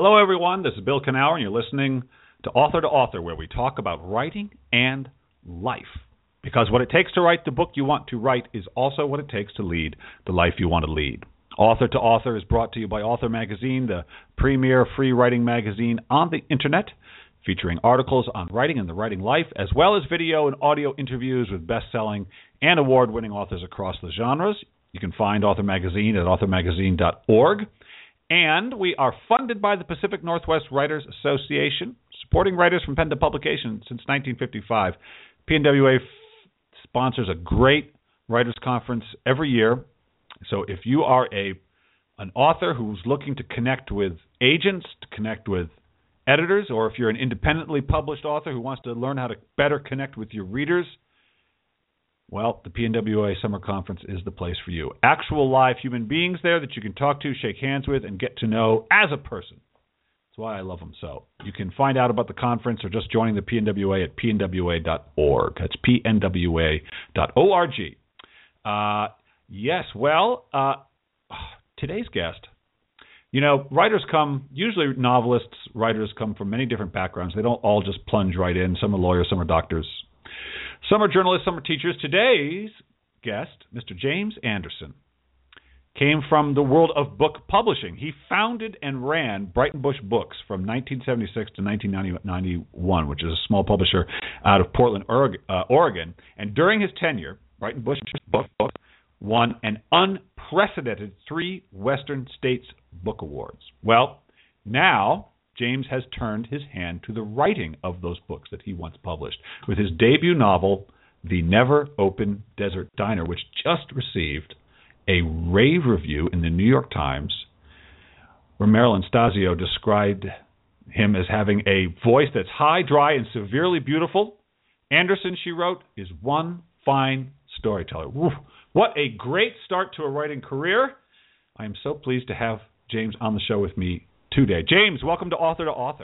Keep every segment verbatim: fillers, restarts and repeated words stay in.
Hello, everyone. This is Bill Kenower, and you're listening to Author to Author, where we talk about writing and life. Because what it takes to write the book you want to write is also what it takes to lead the life you want to lead. Author to Author is brought to you by Author Magazine, the premier free writing magazine on the Internet, featuring articles on writing and the writing life, as well as video and audio interviews with best-selling and award-winning authors across the genres. You can find Author Magazine at author magazine dot org. And we are funded by the Pacific Northwest Writers Association, supporting writers from pen to publication since nineteen fifty-five. P N W A f- sponsors a great writers conference every year. So if you are a an author who's looking to connect with agents, to connect with editors, or if you're an independently published author who wants to learn how to better connect with your readers, well, the P N W A Summer Conference is the place for you. Actual live human beings there that you can talk to, shake hands with, and get to know as a person. That's why I love them so. You can find out about the conference or just joining the P N W A at P N W A dot org. That's P N W A dot org. Uh, yes, well, uh, today's guest, you know, writers come, usually novelists, writers come from many different backgrounds. They don't all just plunge right in. Some are lawyers, some are doctors. Some are journalists, some are teachers. Today's guest, Mister James Anderson, came from the world of book publishing. He founded and ran Brighton Bush Books from nineteen seventy-six to nineteen ninety-one, which is a small publisher out of Portland, Oregon. And during his tenure, Brighton Bush Books won an unprecedented three Western States Book Awards. Well, now James has turned his hand to the writing of those books that he once published, with his debut novel, The Never Open Desert Diner, which just received a rave review in the New York Times, where Marilyn Stasio described him as having a voice that's high, dry, and severely beautiful. Anderson, she wrote, is one fine storyteller. Woo. What a great start to a writing career. I am so pleased to have James on the show with me today. James, welcome to Author to Author.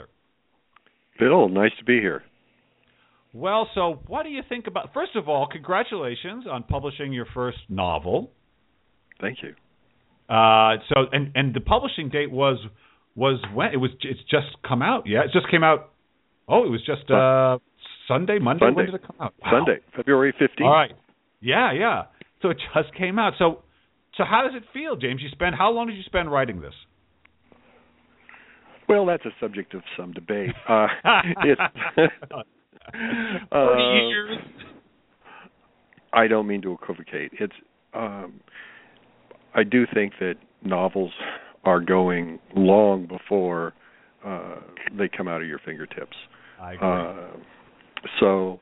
Bill, nice to be here. Well, so what do you think about, first of all, congratulations on publishing your first novel. Thank you. Uh, so, and, and the publishing date was, was when? It was, it's just come out, yeah? It just came out, oh, it was just uh, Sunday, Monday? Sunday. When did it come out? Wow. Sunday, February fifteenth. All right. Yeah, yeah. So it just came out. So, so how does it feel, James? You spend, how long did you spend writing this? Well, that's a subject of some debate. Uh, it's, Forty years. Uh, I don't mean to equivocate. It's. Um, I do think that novels are going long before uh, they come out of your fingertips. I agree. Uh, so,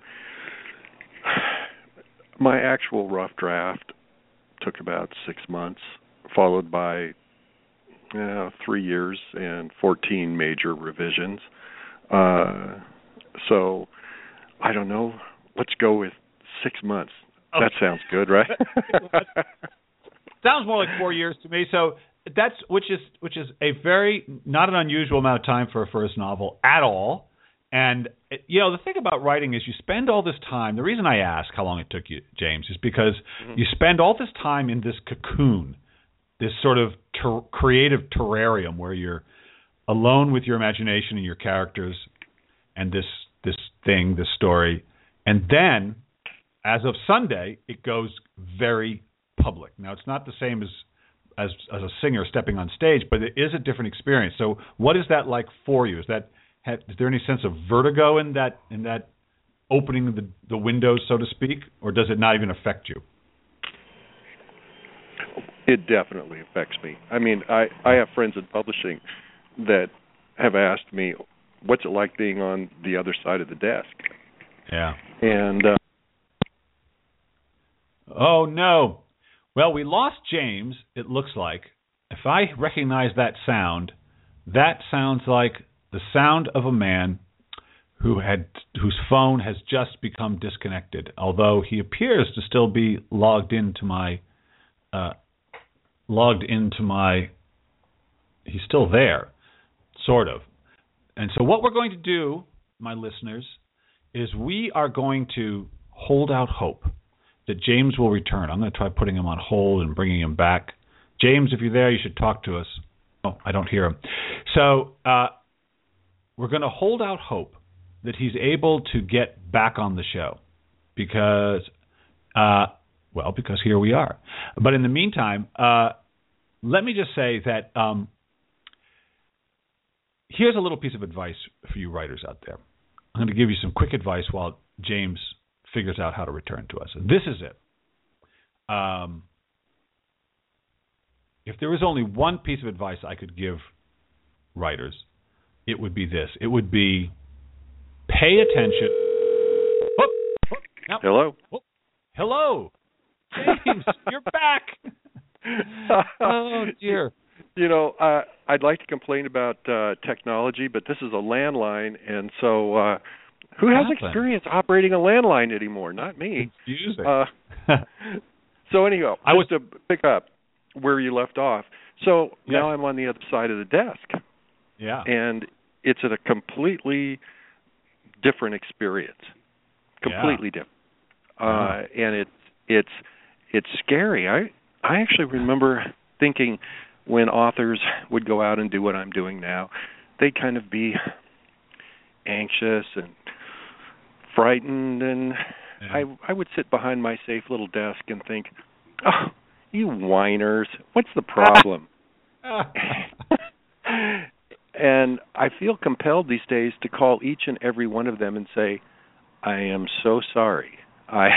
my actual rough draft took about six months, followed by Uh, three years and fourteen major revisions. Uh, so, I don't know. Let's go with six months. Okay. That sounds good, right? Sounds more like four years to me. So that's which is which is a very not an unusual amount of time for a first novel at all. And you know the thing about writing is you spend all this time. The reason I ask how long it took you, James, is because mm-hmm. you spend all this time in this cocoon, this sort of ter- creative terrarium where you're alone with your imagination and your characters and this this thing, this story. And then, as of Sunday, it goes very public. Now, it's not the same as, as as a singer stepping on stage, but it is a different experience. So what is that like for you? Is that have, is there any sense of vertigo in that in that opening the, the windows, so to speak, or does it not even affect you? It definitely affects me. I mean, I, I have friends in publishing that have asked me, what's it like being on the other side of the desk? Yeah. And, uh, oh, no. Well, we lost James, it looks like. If I recognize that sound, that sounds like the sound of a man who had whose phone has just become disconnected, although he appears to still be logged into my uh, logged into my he's still there, sort of. And so what we're going to do, my listeners, is we are going to hold out hope that James will return. I'm going to try putting him on hold and bringing him back. James, if you're there, you should talk to us. Oh, I don't hear him. So uh, we're going to hold out hope that he's able to get back on the show because, uh, well, because here we are. But in the meantime, uh, let me just say that um, here's a little piece of advice for you writers out there. I'm going to give you some quick advice while James figures out how to return to us. This is it. Um, if there was only one piece of advice I could give writers, it would be this. It would be pay attention. Whoop, whoop, no. Hello? Whoop. Hello. James, you're back. Oh, dear. You know, uh, I'd like to complain about uh, technology, but this is a landline, and so uh, who has experience operating a landline anymore? Not me. Confusing. Uh, so anyhow, I was to pick up where you left off. So yes. now I'm on the other side of the desk. Yeah. And it's a completely different experience. Completely yeah. different. Uh, and it's it's it's scary. I I actually remember thinking when authors would go out and do what I'm doing now, they'd kind of be anxious and frightened, and yeah. I I would sit behind my safe little desk and think, oh, you whiners, what's the problem? And I feel compelled these days to call each and every one of them and say, I am so sorry. I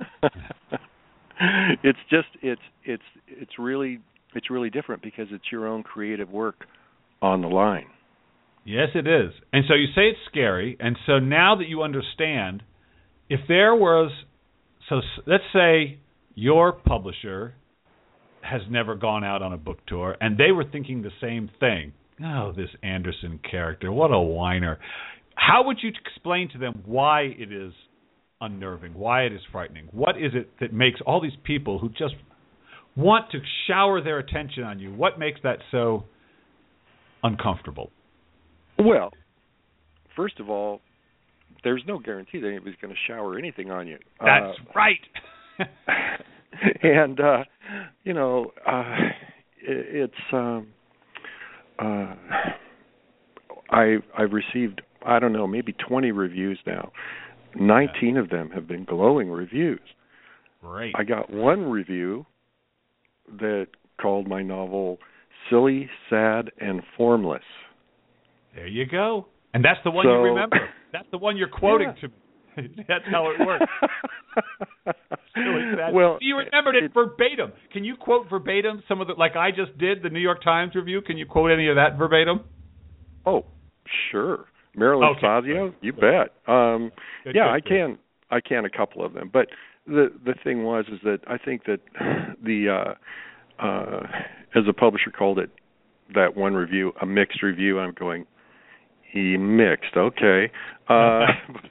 it's just it's it's it's really it's really different because it's your own creative work on the line. Yes, it is. And so you say it's scary, and so now that you understand, if there was, so let's say your publisher has never gone out on a book tour, and they were thinking the same thing. Oh, this Anderson character, what a whiner. How would you explain to them why it is unnerving, why it is frightening? What is it that makes all these people who just want to shower their attention on you, what makes that so uncomfortable? Well, first of all, there's no guarantee that anybody's going to shower anything on you. That's uh, right. And, uh, you know, uh, it, it's... Um, uh, I, I've received, I don't know, maybe twenty reviews now. nineteen yeah. of them have been glowing reviews. Great. I got one review that called my novel silly, sad, and formless. There you go. And that's the one so, you remember. That's the one you're quoting yeah. to me. That's how it works. Silly, sad. Well, you remembered it, it verbatim. Can you quote verbatim some of the, like I just did, the New York Times review? Can you quote any of that verbatim? Oh, sure. Marilyn okay. Fazio, you bet. Um, good, yeah, good, I good. can. I can a couple of them, but the the thing was is that I think that the uh, uh, as a publisher called it, that one review a mixed review. I'm going, he mixed, okay. Uh,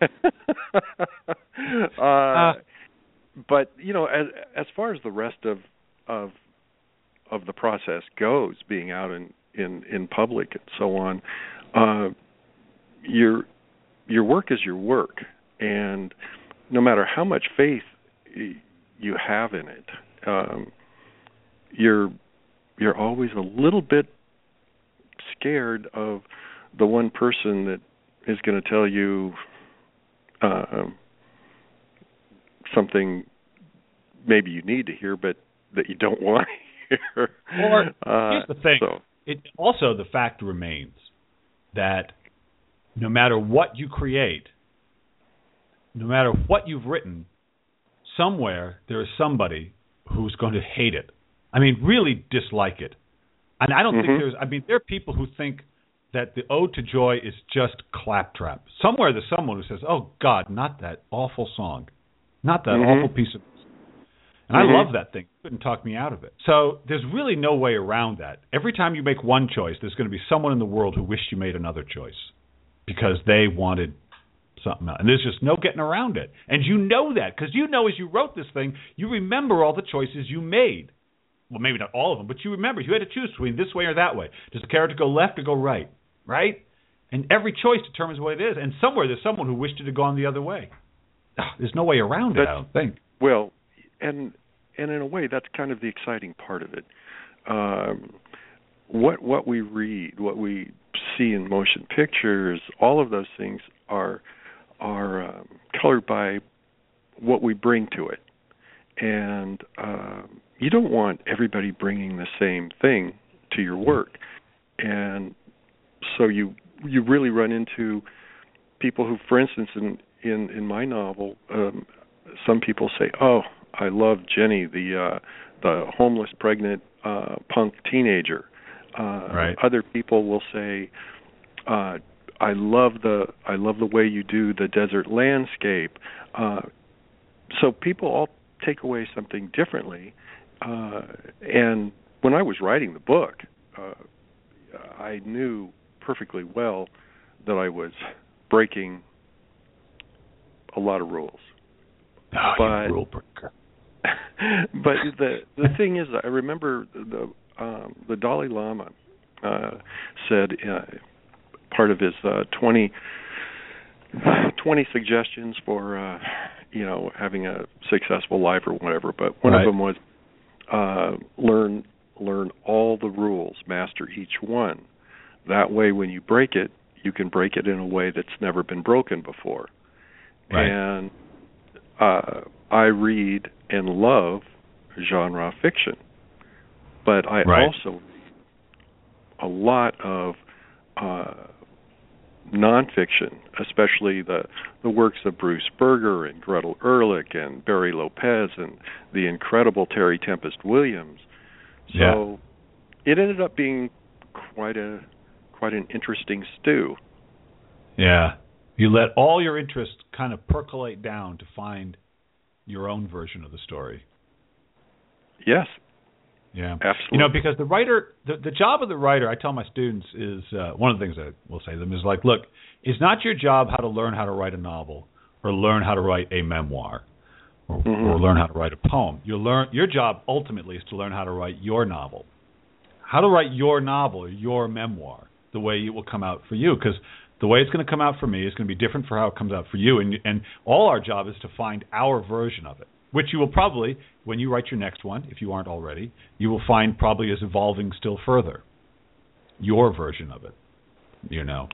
uh, uh, but you know, as as far as the rest of of of the process goes, being out in in, in public and so on, uh, your your work is your work, and no matter how much faith you have in it, um, you're you're always a little bit scared of the one person that is going to tell you uh, something maybe you need to hear, but that you don't want to hear. Or uh, here's the thing: so. it also the fact remains that no matter what you create, no matter what you've written, somewhere there is somebody who's going to hate it. I mean, really dislike it. And I don't mm-hmm. think there's, I mean, there are people who think that the Ode to Joy is just claptrap. Somewhere there's someone who says, oh, God, not that awful song. Not that mm-hmm. awful piece of music. And mm-hmm. I love that thing. Couldn't talk me out of it. So there's really no way around that. Every time you make one choice, there's going to be someone in the world who wished you made another choice because they wanted something else. And there's just no getting around it. And you know that because you know as you wrote this thing, you remember all the choices you made. Well, maybe not all of them, but you remember you had to choose between this way or that way. Does the character go left or go right? Right? And every choice determines what it is. And somewhere there's someone who wished it had gone the other way. There's no way around it, that's, I don't think. Well, and and in a way, that's kind of the exciting part of it. Um, what what we read, what we see in motion pictures, all of those things are are um, colored by what we bring to it. And uh, you don't want everybody bringing the same thing to your work. And so you you really run into people who, for instance, in in, in my novel, um, some people say, "Oh, I love Jenny, the uh, the homeless, pregnant uh, punk teenager." Uh, right. Other people will say, uh, "I love the I love the way you do the desert landscape." Uh, so people all take away something differently. Uh, and when I was writing the book, uh, I knew perfectly well that I was breaking a lot of rules. Oh, but you rule breaker. but the the thing is, I remember the um, the Dalai Lama uh, said uh, part of his uh, twenty, twenty suggestions for uh, you know having a successful life or whatever. But one right. of them was uh, learn learn all the rules, master each one. That way, when you break it, you can break it in a way that's never been broken before. Right. And uh, I read and love genre fiction, but I right. also read a lot of uh, nonfiction, especially the the works of Bruce Berger and Gretel Ehrlich and Barry Lopez and the incredible Terry Tempest Williams. So yeah. it ended up being quite a quite an interesting stew. Yeah. You let all your interests kind of percolate down to find your own version of the story. Yes. Yeah. Absolutely. You know, because the writer, the, the job of the writer, I tell my students, is uh, one of the things I will say to them is like, look, it's not your job how to learn how to write a novel or learn how to write a memoir or, mm-hmm. or learn how to write a poem. You learn your job ultimately is to learn how to write your novel. How to write your novel or your memoir the way it will come out for you, because the way it's going to come out for me is going to be different for how it comes out for you, and and all our job is to find our version of it, which you will probably, when you write your next one, if you aren't already, you will find probably is evolving still further. Your version of it, you know.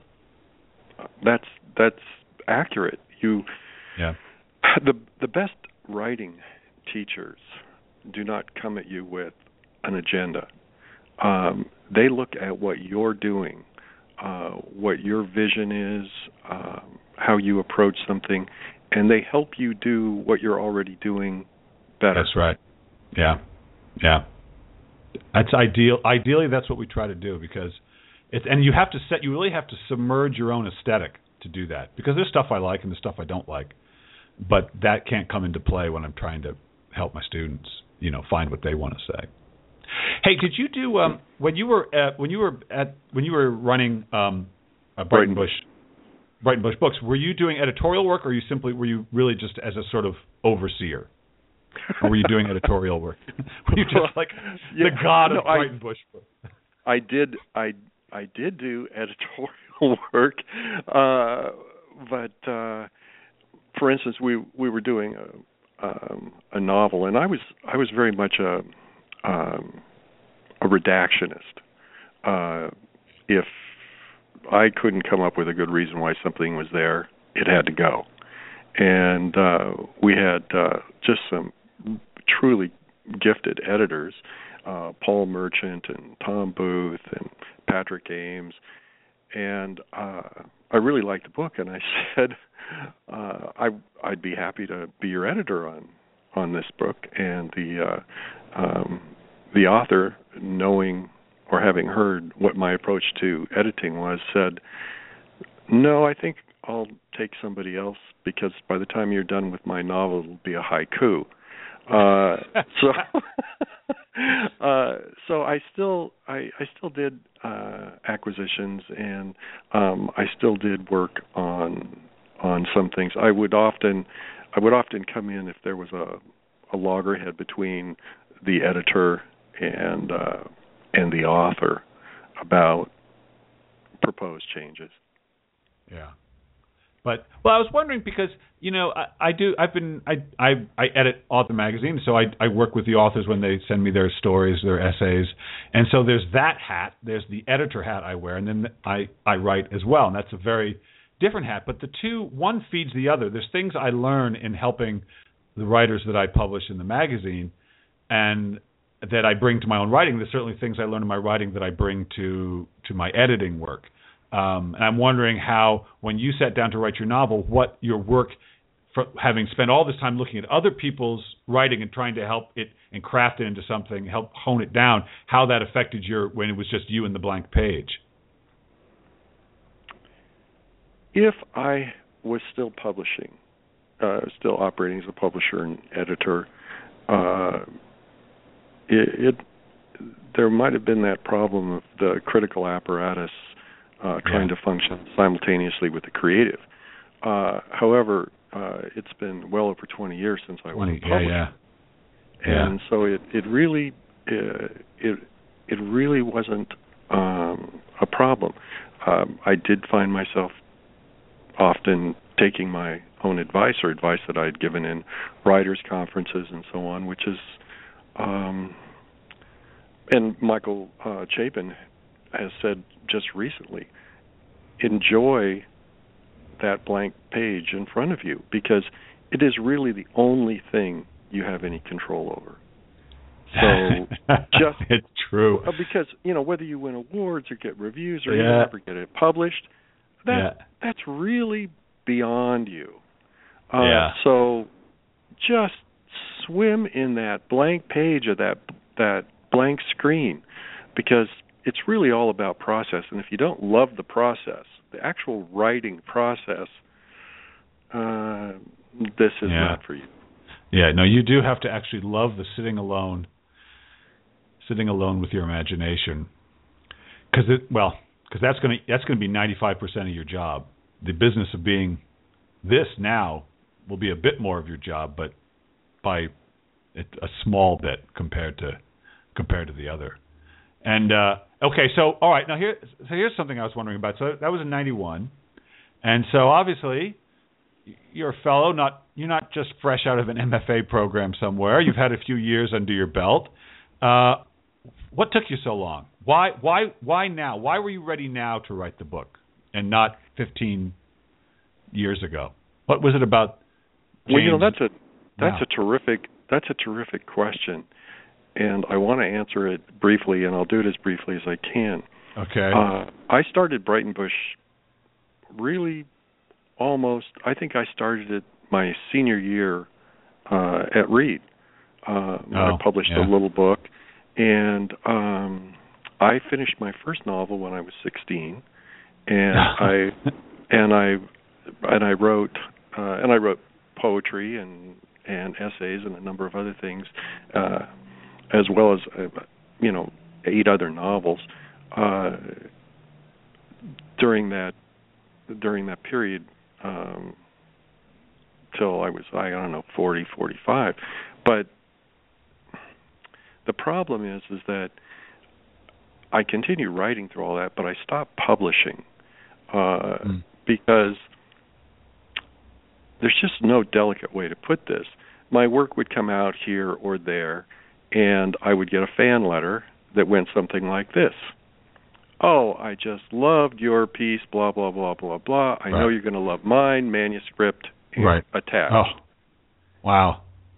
That's that's accurate. You, yeah. The the best writing teachers do not come at you with an agenda. Um, they look at what you're doing, uh, what your vision is, um, how you approach something, and they help you do what you're already doing better. That's right. Yeah, yeah. That's ideal. Ideally, that's what we try to do, because it's and you have to set. You really have to submerge your own aesthetic to do that, because there's stuff I like and there's stuff I don't like, but that can't come into play when I'm trying to help my students, you know, find what they want to say. Hey, did you do um, when you were at, when you were at when you were running um, uh, Brighton Bush, Brighton Bush Books? Were you doing editorial work, or you simply were you really just as a sort of overseer, or were you doing editorial work? Were you just like yeah, the god no, of Brighton I, Bush Books? I did. I I did do editorial work, uh, but uh, for instance, we we were doing a um, a novel, and I was I was very much a Um, a redactionist. Uh, if I couldn't come up with a good reason why something was there, it had to go. And uh, we had uh, just some truly gifted editors, uh, Paul Merchant and Tom Booth and Patrick Ames. And uh, I really liked the book, and I said, uh, I, I'd be happy to be your editor on, on this book. And the uh, um, the author, knowing or having heard what my approach to editing was, said, no, I think I'll take somebody else, because by the time you're done with my novel, it'll be a haiku. Uh, so, uh, so I still, I, I still did uh, acquisitions, and um, I still did work on on some things. I would often, I would often come in if there was a, a loggerhead between the editor and uh, and the author about proposed changes. Yeah. But well, I was wondering because you know I, I do I've been I, I I edit Author Magazine, so I I work with the authors when they send me their stories, their essays, and so there's that hat, there's the editor hat I wear, and then I I write as well, and that's a very different hat. But the two, one feeds the other. There's things I learn in helping the writers that I publish in the magazine, and that I bring to my own writing. There's certainly things I learn in my writing that I bring to to my editing work. Um, and I'm wondering how, when you sat down to write your novel, what your work, for having spent all this time looking at other people's writing and trying to help it and craft it into something, help hone it down, how that affected your, when it was just you and the blank page. If I was still publishing, uh, still operating as a publisher and editor, uh, it, it there might have been that problem of the critical apparatus Uh, trying yeah. to function simultaneously with the creative. Uh, however, uh, it's been well over twenty years since I was published, yeah, yeah. and yeah. so it it really uh, it it really wasn't um, a problem. Um, I did find myself often taking my own advice or advice that I had given in writers' conferences and so on, which is, um, and Michael uh, Chapin has said just recently, enjoy that blank page in front of you, because it is really the only thing you have any control over. So just it's true. Because, you know, whether you win awards or get reviews or yeah. you never get it published, that yeah. that's really beyond you. Uh, yeah. So just swim in that blank page of that that blank screen, because it's really all about process. And if you don't love the process, the actual writing process, uh, this is yeah. not for you. Yeah, no, you do have to actually love the sitting alone, sitting alone with your imagination. Because it, well, because that's going to that's going to be ninety-five percent of your job. The business of being this now will be a bit more of your job, but by a small bit compared to compared to the other. And uh, okay, so all right, now here, so here's something I was wondering about. So that was in ninety-one, and so obviously you're a fellow, not you're not just fresh out of an M F A program somewhere. You've had a few years under your belt. Uh, what took you so long? Why why why now? Why were you ready now to write the book and not fifteen years ago? What was it about? James? Well, you know, that's a that's now? a terrific that's a terrific question. And I want to answer it briefly, and I'll do it as briefly as I can. Okay. Uh, I started Breitenbush really almost, I think I started it my senior year uh, at Reed. Uh, oh, I published yeah. a little book, and um, I finished my first novel when I was sixteen, and I and I and I wrote uh, and I wrote poetry and and essays and a number of other things. Uh, as well as, uh, you know, eight other novels uh, during that during that period um, till I was, I don't know, forty, forty-five. But the problem is, is that I continued writing through all that, but I stopped publishing uh, mm. because there's just no delicate way to put this. My work would come out here or there, and I would get a fan letter that went something like this. Oh, I just loved your piece, blah, blah, blah, blah, blah. I right. know you're going to love mine, manuscript right. attached. Oh, wow.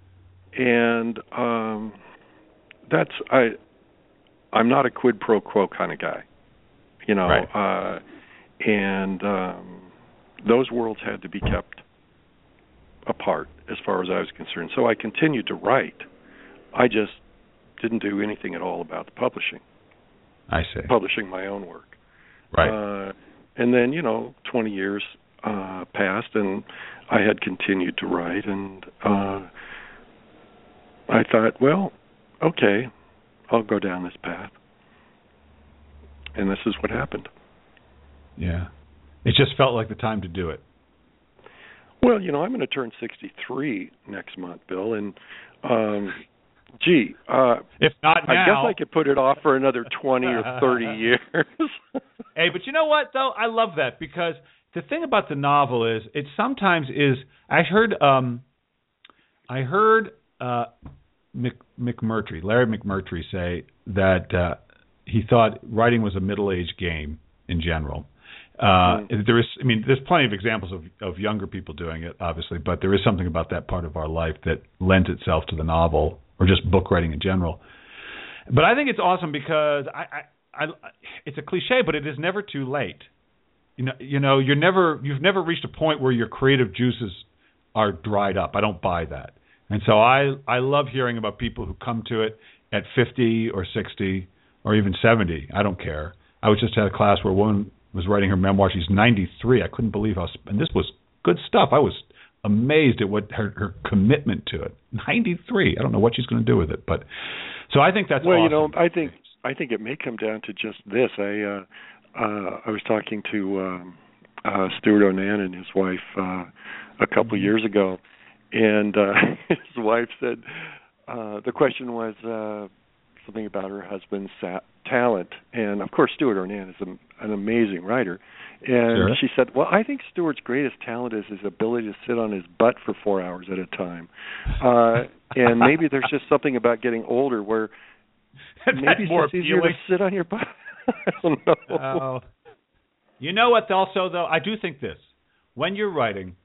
And um, that's, I, I'm not a quid pro quo kind of guy, you know, right. uh, and um, those worlds had to be kept apart as far as I was concerned. So I continued to write. I just didn't do anything at all about the publishing. I see. Publishing my own work. Right. Uh, and then, you know, twenty years uh, passed, and I had continued to write, and uh, I thought, well, okay, I'll go down this path. And this is what happened. Yeah. It just felt like the time to do it. Well, you know, I'm going to turn sixty-three next month, Bill, and um, gee, uh, if not now, I guess I could put it off for another twenty or thirty years. Hey, but you know what, though? I love that, because the thing about the novel is it sometimes is. I heard um, I heard uh, Mc, McMurtry, Larry McMurtry, say that uh, he thought writing was a middle-aged game in general. Uh, mm. There is, I mean, there's plenty of examples of, of younger people doing it, obviously, but there is something about that part of our life that lends itself to the novel or just book writing in general. But I think it's awesome because I, I, I it's a cliche, but it is never too late. You know, you know, you're never, you've never reached a point where your creative juices are dried up. I don't buy that, and so I, I love hearing about people who come to it at fifty or sixty or even seventy. I don't care. I was just at a class where a woman was writing her memoir. She's ninety-three. I couldn't believe how, and this was good stuff. I was amazed at what her, her commitment to it. ninety-three. I don't know what she's going to do with it, but so I think that's well, awesome. you know, I think I think it may come down to just this. I. Uh, Uh, I was talking to um, uh, Stuart Onan and his wife uh, a couple of years ago, and uh, his wife said uh, the question was uh, something about her husband's sa- talent, and of course Stuart Onan is a, an amazing writer, and sure. she said, "Well, I think Stuart's greatest talent is his ability to sit on his butt for four hours at a time, uh, and maybe there's just something about getting older where maybe it's more just easier to sit on your butt." I don't know. Uh, you know what, also, though? I do think this. When you're writing,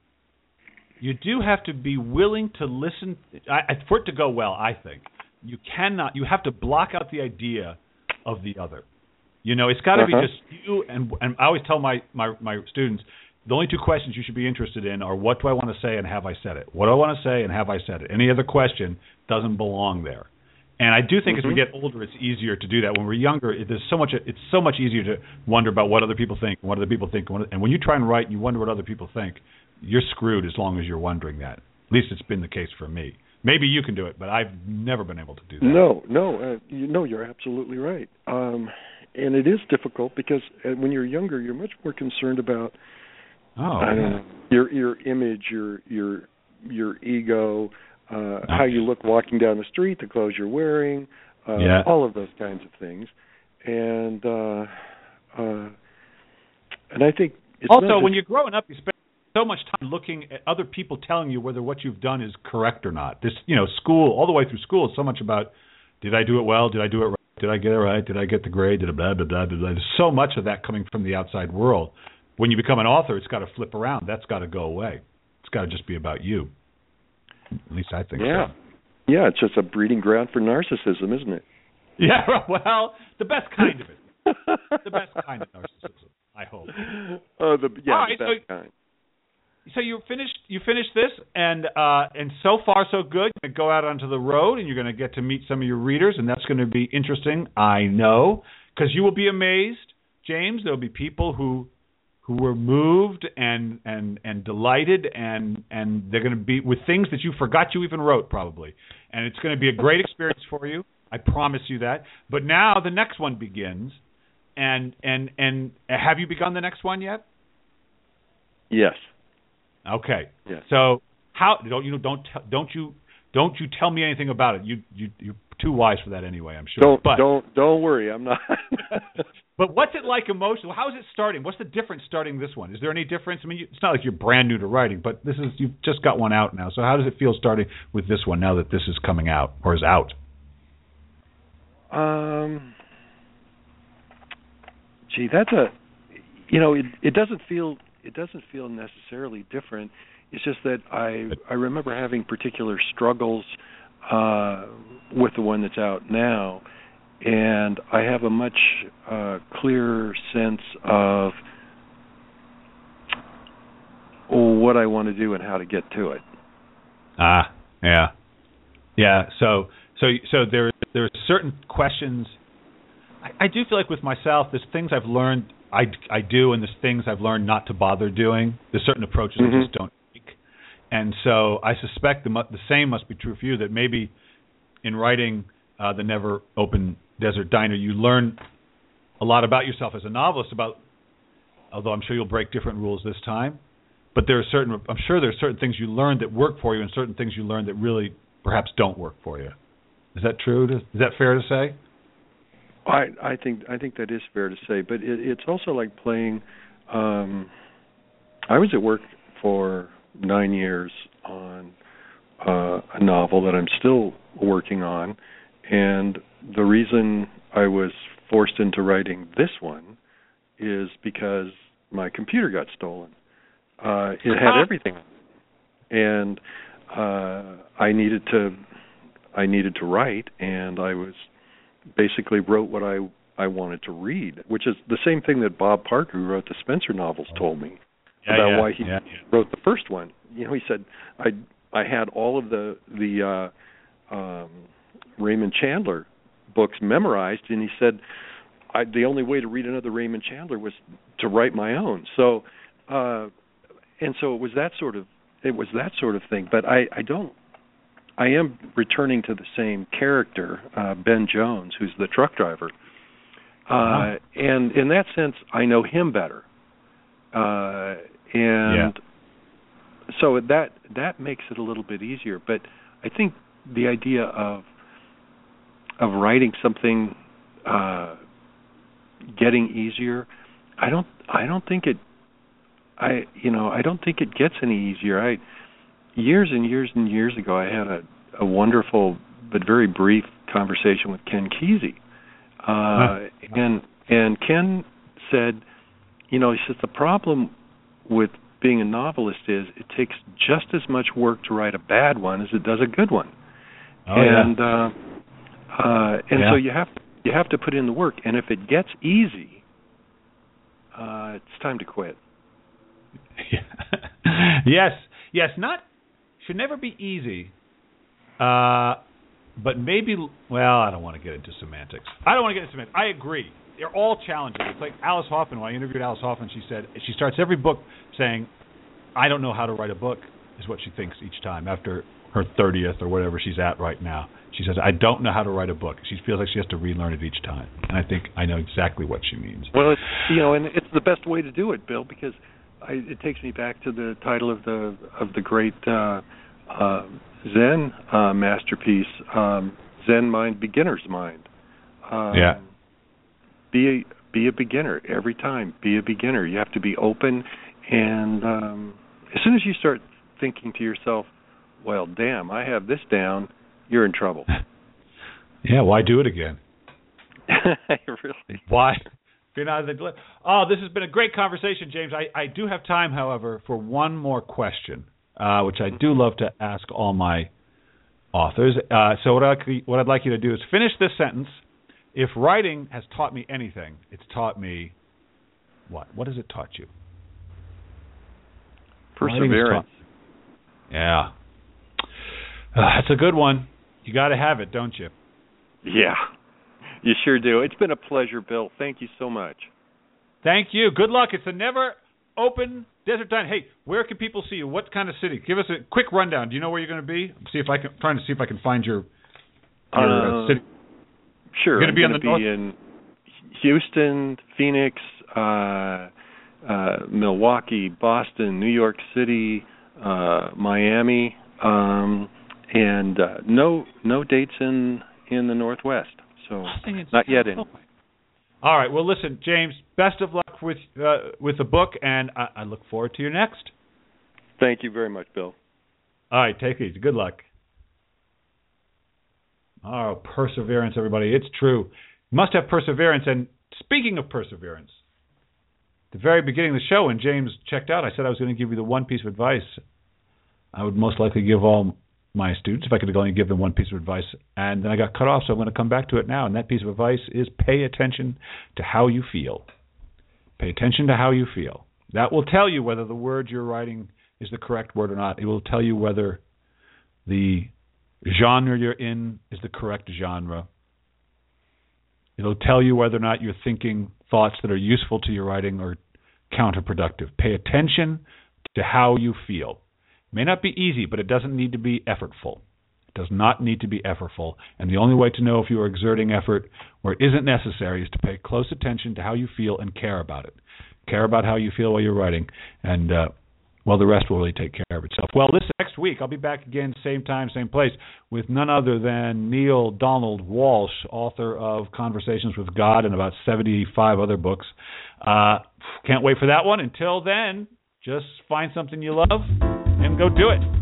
you do have to be willing to listen. I, for it to go well, I think, you cannot, you have to block out the idea of the other. You know, it's got to uh-huh. be just you, and and I always tell my, my, my students, the only two questions you should be interested in are what do I want to say and have I said it? What do I want to say and have I said it? Any other question doesn't belong there. And I do think mm-hmm. as we get older, it's easier to do that. When we're younger, it, there's so much. It's so much easier to wonder about what other people think, what other people think, and when you try and write, and you wonder what other people think. You're screwed as long as you're wondering that. At least it's been the case for me. Maybe you can do it, but I've never been able to do that. No, no, uh, you know, you're absolutely right. Um, and it is difficult because uh, when you're younger, you're much more concerned about oh, I don't know, your your image, your your your ego. Uh, how you look walking down the street, the clothes you're wearing, uh, yeah. all of those kinds of things, and uh, uh, and I think it's also when you're growing up, you spend so much time looking at other people telling you whether what you've done is correct or not. This, you know, school all the way through school is so much about did I do it well, did I do it right, did I get it right, did I get the grade, did I blah blah blah blah blah. There's so much of that coming from the outside world. When you become an author, it's got to flip around. That's got to go away. It's got to just be about you. At least I think yeah. so. Yeah, it's just a breeding ground for narcissism, isn't it? Yeah, well, the best kind of it. The best kind of narcissism, I hope. Oh, the yeah, right, the best so, kind. So you finished you finished this, and uh, and so far so good. You're going to go out onto the road, and you're going to get to meet some of your readers, and that's going to be interesting, I know, because you will be amazed, James. There will be people who who were moved and and and delighted, and and they're going to be with things that you forgot you even wrote, probably. And it's going to be a great experience for you. I promise you that. But now the next one begins, and and and have you begun the next one yet? Yes. Okay. Yes. So how don't you don't don't you don't you tell me anything about it? You you you're too wise for that anyway, I'm sure. Don't but, don't don't worry, I'm not. But what's it like emotionally? How is it starting? What's the difference starting this one? Is there any difference? I mean, you, it's not like you're brand new to writing, but this is you've just got one out now. So how does it feel starting with this one now that this is coming out or is out? Um, gee, that's a, you know, it, it doesn't feel it doesn't feel necessarily different. It's just that I I remember having particular struggles uh, with the one that's out now. And I have a much uh, clearer sense of what I want to do and how to get to it. Ah, yeah, yeah. So, so, so there, there are certain questions. I, I do feel like with myself, there's things I've learned I, I do, and there's things I've learned not to bother doing. There's certain approaches mm-hmm. I just don't take. And so, I suspect the the same must be true for you. That maybe in writing uh, the Never Open Desert Diner, you learn a lot about yourself as a novelist. About, although I'm sure you'll break different rules this time, but there are certain. I'm sure there are certain things you learn that work for you, and certain things you learn that really perhaps don't work for you. Is that true? Is that fair to say? I I think I think that is fair to say, but it, it's also like playing um, I was at work for nine years on uh, a novel that I'm still working on, and the reason I was forced into writing this one is because my computer got stolen. Uh, it had everything, and uh, I needed to I needed to write, and I was basically wrote what I I wanted to read, which is the same thing that Bob Parker, who wrote the Spencer novels, told me yeah, about yeah, why he yeah. wrote the first one. You know, he said I I had all of the the uh, um, Raymond Chandler books memorized, and he said I, the only way to read another Raymond Chandler was to write my own. So, uh, and so it was that sort of it was that sort of thing. But I, I don't. I am returning to the same character, uh, Ben Jones, who's the truck driver, uh, uh-huh. and in that sense, I know him better, uh, and yeah. so that that makes it a little bit easier. But I think the idea of of writing something uh, getting easier, I don't I don't think it I you know I don't think it gets any easier. I years and years and years ago, I had a, a wonderful but very brief conversation with Ken Kesey, uh, huh. and and Ken said, you know, he says the problem with being a novelist is it takes just as much work to write a bad one as it does a good one, oh, and yeah. uh, uh, and yeah. so you have you have to put in the work, and if it gets easy, uh, it's time to quit. yes, yes, not. Should never be easy, uh, but maybe, well, I don't want to get into semantics. I don't want to get into semantics. I agree. They're all challenging. It's like Alice Hoffman. When I interviewed Alice Hoffman, she said, she starts every book saying, I don't know how to write a book, is what she thinks each time after her thirtieth or whatever she's at right now. She says, I don't know how to write a book. She feels like she has to relearn it each time. And I think I know exactly what she means. Well, it's, you know, and it's the best way to do it, Bill, because I, it takes me back to the title of the of the great uh, uh, Zen uh, masterpiece, um, Zen Mind, Beginner's Mind. Um, yeah. Be a, be a beginner every time. Be a beginner. You have to be open, and um, as soon as you start thinking to yourself, "Well, damn, I have this down," you're in trouble. Yeah. Why do it again? Really? Why? You know, oh, this has been a great conversation, James. I, I do have time, however, for one more question, uh, which I do love to ask all my authors. Uh, so what, I, what I'd like you to do is finish this sentence. If writing has taught me anything, it's taught me what? What has it taught you? Perseverance. Taught, yeah. Uh, that's a good one. You got to have it, don't you? Yeah. You sure do. It's been a pleasure, Bill. Thank you so much. Thank you. Good luck. It's a never open desert time. Hey, where can people see you? What kind of city? Give us a quick rundown. Do you know where you're going to be? See if I can. I'm trying to see if I can find your, your uh, city. Sure. You're going to be I'm on the be north? in Houston, Phoenix, uh, uh, Milwaukee, Boston, New York City, uh, Miami, um, and uh, no no dates in in the Northwest. So not yet in. All right. Well, listen, James. Best of luck with uh, with the book, and I, I look forward to your next. Thank you very much, Bill. All right. Take it easy. Good luck. Oh, perseverance, everybody. It's true. You must have perseverance. And speaking of perseverance, at the very beginning of the show, when James checked out, I said I was going to give you the one piece of advice I would most likely give all my students, if I could only give them one piece of advice, and then I got cut off, so I'm going to come back to it now. And that piece of advice is pay attention to how you feel. Pay attention to how you feel. That will tell you whether the word you're writing is the correct word or not. It will tell you whether the genre you're in is the correct genre. It'll tell you whether or not you're thinking thoughts that are useful to your writing or counterproductive. Pay attention to how you feel. It may not be easy, but it doesn't need to be effortful. It does not need to be effortful. And the only way to know if you are exerting effort where it isn't necessary is to pay close attention to how you feel and care about it. Care about how you feel while you're writing, and uh, well, the rest will really take care of itself. Well, this next week, I'll be back again, same time, same place, with none other than Neale Donald Walsch, author of Conversations with God and about seventy-five other books. Uh, can't wait for that one. Until then, Just find something you love and go do it.